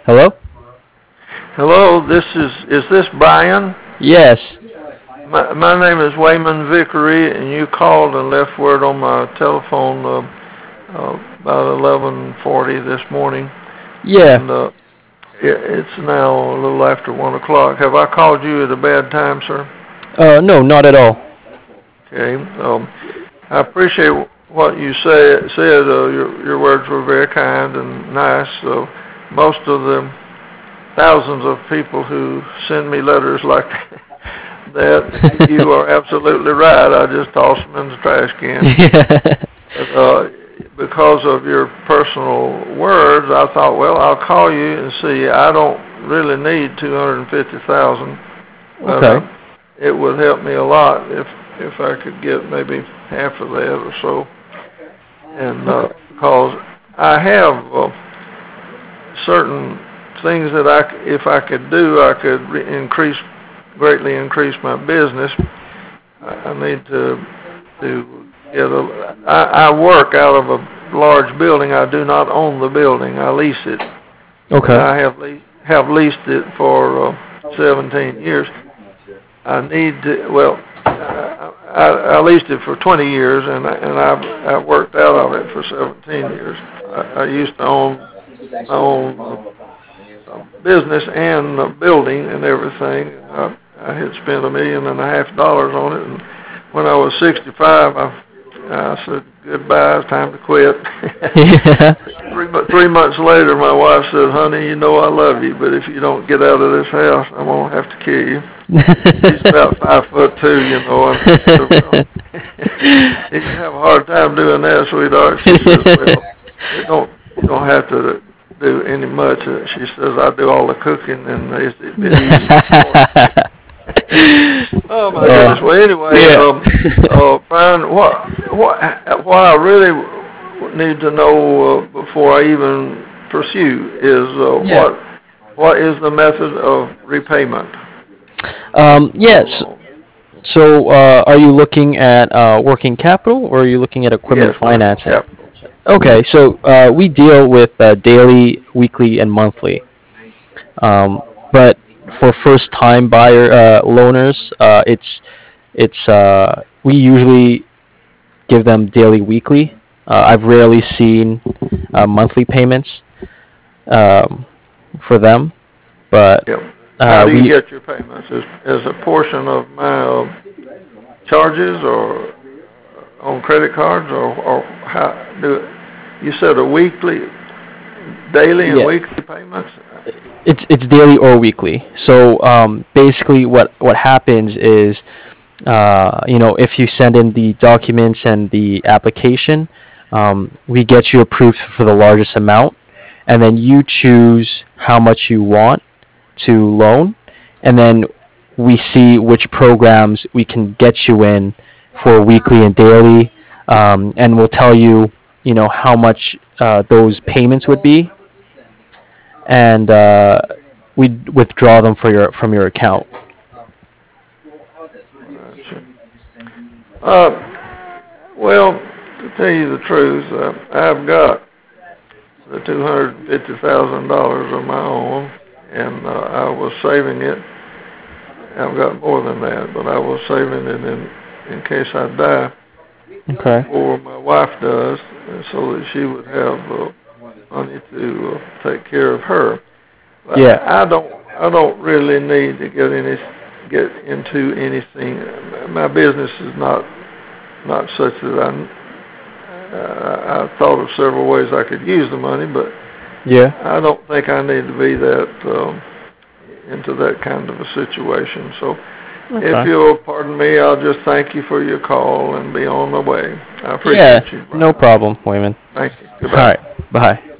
Hello? Hello, is this Brian? Yes. My name is Wayman Vickery, and you called and left word on my telephone about 11:40 this morning, Yeah. and it's now a little after 1 o'clock. Have I called you at a bad time, sir? No, not at all. Okay. I appreciate what you said. Your words were very kind and nice. Most of the thousands of people who send me letters like that, you are absolutely right. I just toss them in the trash can. Yeah. But, because of your personal words, I thought, well, I'll call you and see. I don't really need 250,000, but Okay. it would help me a lot if I could get maybe half of that or so. And Okay. because I have certain things that if I could do, I could greatly increase my business. I need to get I work out of a large building. I do not own the building. I lease it, and Okay. I have leased it for 17 years. I need to, well, I leased it for 20 years, and I've worked out of it for 17 years. I used to own my own business and a building and everything. I had spent $1.5 million on it, and when I was 65, I said goodbye. It's time to quit. Yeah. 3 months later, my wife said, "Honey, you know I love you, but if you don't get out of this house, I'm gonna have to kill you." She's about 5'2", and I said, "Well, you have a hard time doing that, sweetheart." She says, "Well, you don't have to do any much." She says, "I do all the cooking, and it's a bit easier for me." Oh my goodness. Well, anyway, Yeah. Brian, what I really need to know before I even pursue is Yeah. what is the method of repayment of the Yes. loan? So, are you looking at working capital or are you looking at equipment Yes, working financing? capital. Okay, so we deal with daily, weekly, and monthly. But for first-time buyer loaners, it's we usually give them daily, weekly. I've rarely seen monthly payments um, for them, but Yep. How do you we get your payments? As a portion of my charges or on credit cards or how do you said a daily and yeah, weekly payments? it's daily or weekly. So basically, what happens is, if you send in the documents and the application, we get you approved for the largest amount, and then you choose how much you want to loan, and then we see which programs we can get you in for weekly and daily, and we'll tell you, how much those payments would be, and we withdraw them from your account. Gotcha. Uh, well, to tell you the truth, I've got the $250,000 of my own, and I was saving it. I've got more than that, but I was saving it in case I die Okay. before my wife does, and so that she would have money to take care of her. But Yeah. I don't really need to get into anything. My business is not such that I thought of several ways I could use the money, but Yeah. I don't think I need to be that into that kind of a situation. So if Okay. you'll pardon me, I'll just thank you for your call and be on my way. I Yeah. appreciate you, No Brian. problem, Wayman. Thank you. All Goodbye. right. Bye.